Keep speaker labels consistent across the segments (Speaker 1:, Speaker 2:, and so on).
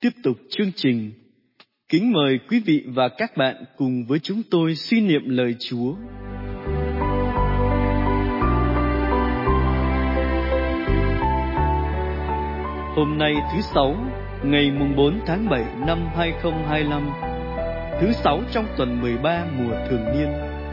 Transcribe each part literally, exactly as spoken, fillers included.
Speaker 1: Tiếp tục chương trình, kính mời quý vị và các bạn cùng với chúng tôi suy niệm lời Chúa. Hôm nay thứ Sáu, ngày mùng bốn tháng bảy năm hai nghìn không trăm hai mươi lăm, thứ Sáu trong tuần mười ba mùa thường niên.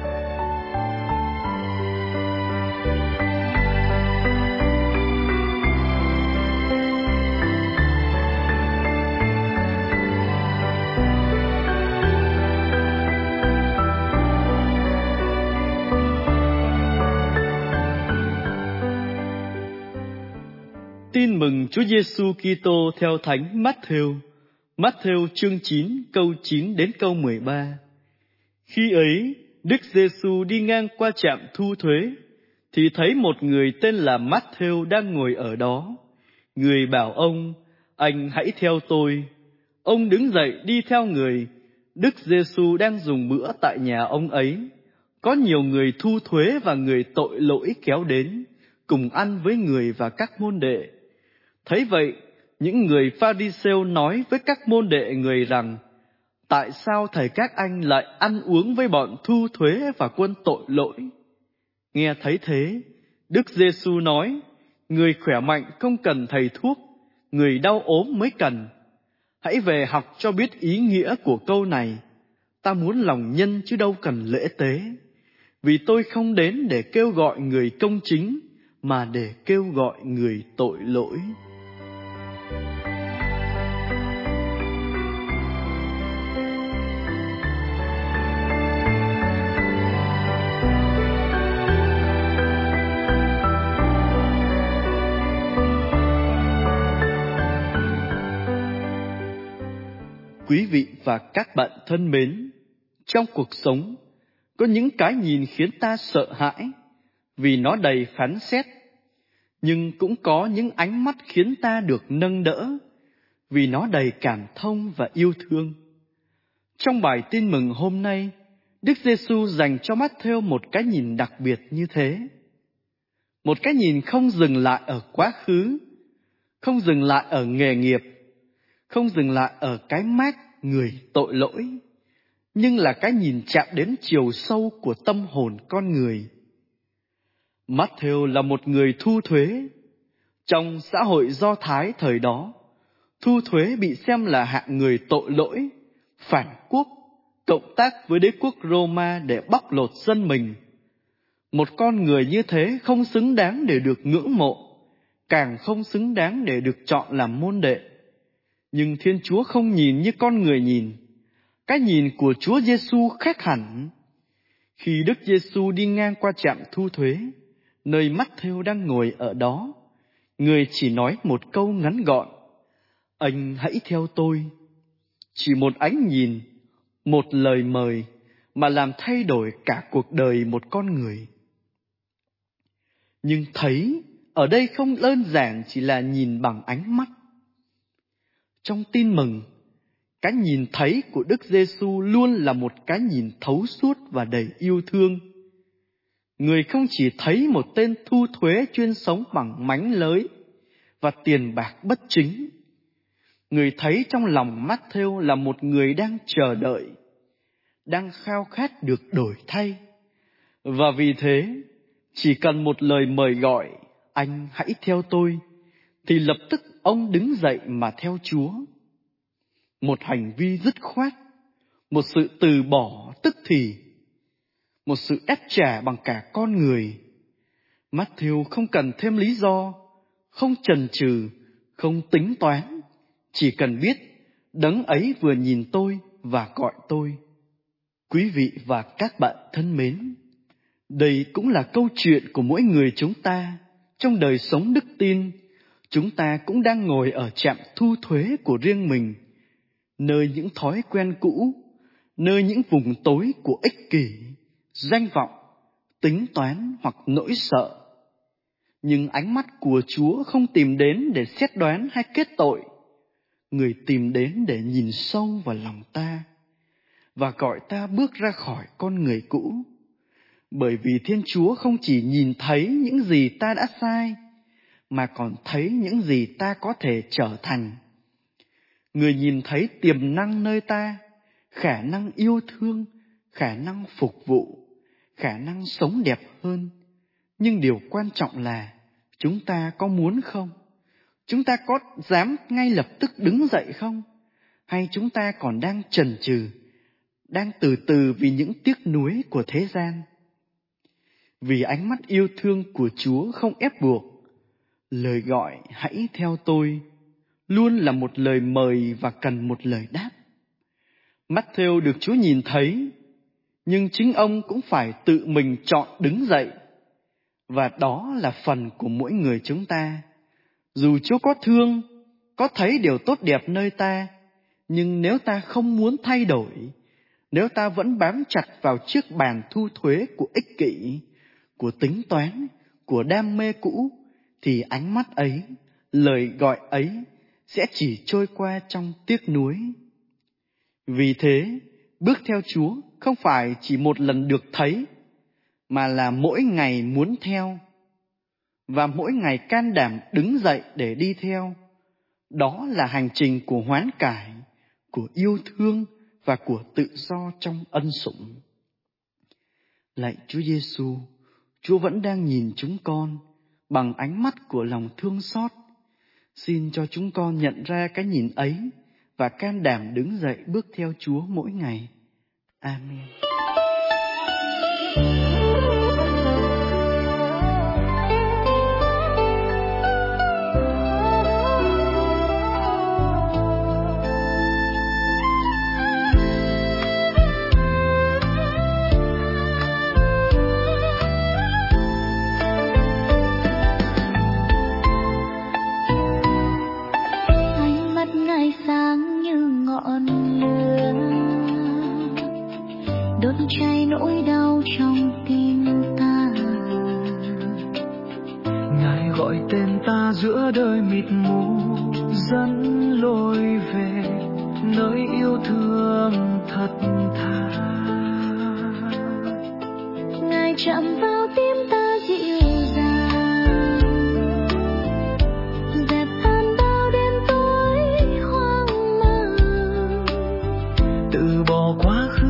Speaker 1: Tin mừng Chúa Giêsu Kitô theo Thánh Mát-thêu. Mát-thêu chương chín câu chín đến câu mười ba. Khi ấy, Đức Giêsu đi ngang qua trạm thu thuế, thì thấy một người tên là Mát-thêu đang ngồi ở đó. Người bảo ông: "Anh hãy theo tôi." Ông đứng dậy đi theo người. Đức Giêsu đang dùng bữa tại nhà ông ấy. Có nhiều người thu thuế và người tội lỗi kéo đến, cùng ăn với người và các môn đệ. Thấy vậy, những người Pha-ri-sêu nói với các môn đệ người rằng: "Tại sao thầy các anh lại ăn uống với bọn thu thuế và quân tội lỗi?" Nghe thấy thế, Đức Giêsu nói: "Người khỏe mạnh không cần thầy thuốc, người đau ốm mới cần. Hãy về học cho biết ý nghĩa của câu này: ta muốn lòng nhân chứ đâu cần lễ tế. Vì tôi không đến để kêu gọi người công chính, mà để kêu gọi người tội lỗi." Quý vị và các bạn thân mến, trong cuộc sống, có những cái nhìn khiến ta sợ hãi vì nó đầy phán xét, nhưng cũng có những ánh mắt khiến ta được nâng đỡ vì nó đầy cảm thông và yêu thương. Trong bài tin mừng hôm nay, Đức Giêsu dành cho Mát-thêu một cái nhìn đặc biệt như thế. Một cái nhìn không dừng lại ở quá khứ, không dừng lại ở nghề nghiệp, không dừng lại ở cái mác người tội lỗi, nhưng là cái nhìn chạm đến chiều sâu của tâm hồn con người. Mát-thêu là một người thu thuế. Trong xã hội Do Thái thời đó, thu thuế bị xem là hạng người tội lỗi, phản quốc, cộng tác với đế quốc Roma để bóc lột dân mình. Một con người như thế không xứng đáng để được ngưỡng mộ, càng không xứng đáng để được chọn làm môn đệ. Nhưng Thiên Chúa không nhìn như con người nhìn. Cái nhìn của Chúa Giêsu khác hẳn. Khi Đức Giêsu đi ngang qua trạm thu thuế, nơi Mát-thêu đang ngồi ở đó, người chỉ nói một câu ngắn gọn: "Anh hãy theo tôi." Chỉ một ánh nhìn, một lời mời mà làm thay đổi cả cuộc đời một con người. Nhưng thấy ở đây không đơn giản chỉ là nhìn bằng ánh mắt. Trong tin mừng, cái nhìn thấy của Đức Giêsu luôn là một cái nhìn thấu suốt và đầy yêu thương. Người không chỉ thấy một tên thu thuế chuyên sống bằng mánh lới và tiền bạc bất chính. Người thấy trong lòng Mát-thêu là một người đang chờ đợi, đang khao khát được đổi thay. Và vì thế, chỉ cần một lời mời gọi: "Anh hãy theo tôi", thì lập tức ông đứng dậy mà theo Chúa. Một hành vi dứt khoát, một sự từ bỏ tức thì, một sự ép trả bằng cả con người. Mát-thêu không cần thêm lý do, không chần chừ, không tính toán, chỉ cần biết đấng ấy vừa nhìn tôi và gọi tôi. Quý vị và các bạn thân mến, đây cũng là câu chuyện của mỗi người chúng ta. Trong đời sống đức tin, chúng ta cũng đang ngồi ở trạm thu thuế của riêng mình, nơi những thói quen cũ, nơi những vùng tối của ích kỷ, danh vọng, tính toán hoặc nỗi sợ. Nhưng ánh mắt của Chúa không tìm đến để xét đoán hay kết tội. Người tìm đến để nhìn sâu vào lòng ta và gọi ta bước ra khỏi con người cũ. Bởi vì Thiên Chúa không chỉ nhìn thấy những gì ta đã sai, mà còn thấy những gì ta có thể trở thành. Người nhìn thấy tiềm năng nơi ta, khả năng yêu thương, khả năng phục vụ, khả năng sống đẹp hơn. Nhưng điều quan trọng là chúng ta có muốn không? Chúng ta có dám ngay lập tức đứng dậy không? Hay chúng ta còn đang chần chừ, đang từ từ vì những tiếc nuối của thế gian? Vì ánh mắt yêu thương của Chúa không ép buộc. Lời gọi hãy theo tôi luôn là một lời mời và cần một lời đáp. Matthew được Chúa nhìn thấy, nhưng chính ông cũng phải tự mình chọn đứng dậy. Và đó là phần của mỗi người chúng ta. Dù Chúa có thương, có thấy điều tốt đẹp nơi ta, nhưng nếu ta không muốn thay đổi, nếu ta vẫn bám chặt vào chiếc bàn thu thuế của ích kỷ, của tính toán, của đam mê cũ, thì ánh mắt ấy, lời gọi ấy sẽ chỉ trôi qua trong tiếc nuối. Vì thế, bước theo Chúa không phải chỉ một lần được thấy, mà là mỗi ngày muốn theo, và mỗi ngày can đảm đứng dậy để đi theo. Đó là hành trình của hoán cải, của yêu thương và của tự do trong ân sủng. Lạy Chúa Giêsu, Chúa vẫn đang nhìn chúng con bằng ánh mắt của lòng thương xót. Xin cho chúng con nhận ra cái nhìn ấy và can đảm đứng dậy bước theo Chúa mỗi ngày. Amen.
Speaker 2: Đốt cháy nỗi đau trong tim ta.
Speaker 3: Ngài gọi tên ta giữa đời mịt mù, dẫn lối về nơi yêu thương thật thà.
Speaker 2: Ngài chạm vào tim ta dịu dàng, dẹp tan bao đêm tối hoang mang.
Speaker 3: Từ bỏ quá khứ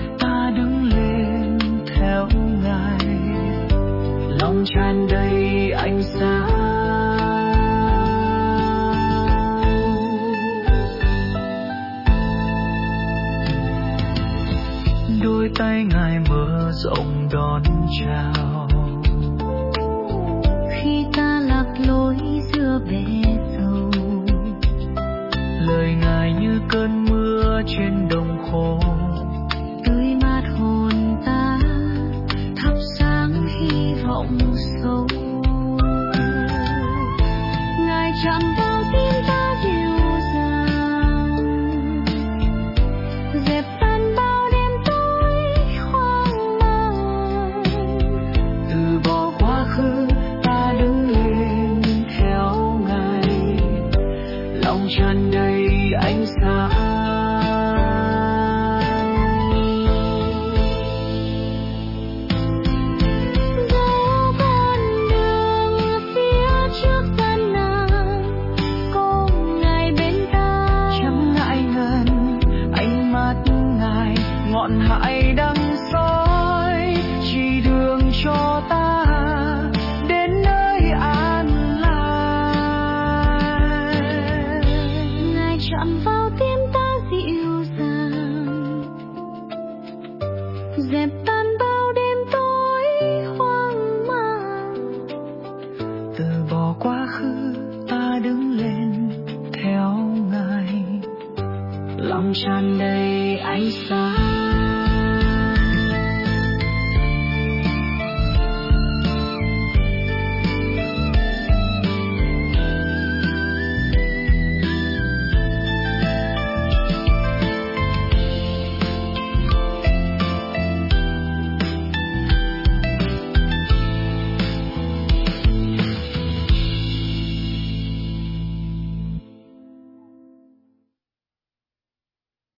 Speaker 3: tràn đầy ánh sáng. Đôi tay Ngài mở rộng đón chào.
Speaker 2: Khi ta lạc lối giữa bể dâu,
Speaker 3: lời Ngài như cơn mưa trên đồng khô,
Speaker 2: tươi mát hồn ta, thắp sáng hy vọng sâu. Ngài chạm vào tim ta dịu dàng, dẹp tan bao đêm tối hoang mang.
Speaker 3: Từ bỏ quá khứ ta đứng lên theo Ngài, lòng tràn đầy ánh sáng. Ngọn hải đăng soi chỉ đường cho ta đến nơi an lạc.
Speaker 2: Ngài chạm vào tim ta dịu dàng, dẹp tan bao đêm tối hoang mang.
Speaker 3: Từ bỏ quá khứ ta đứng lên theo Ngài, lòng tràn đầy ánh sáng.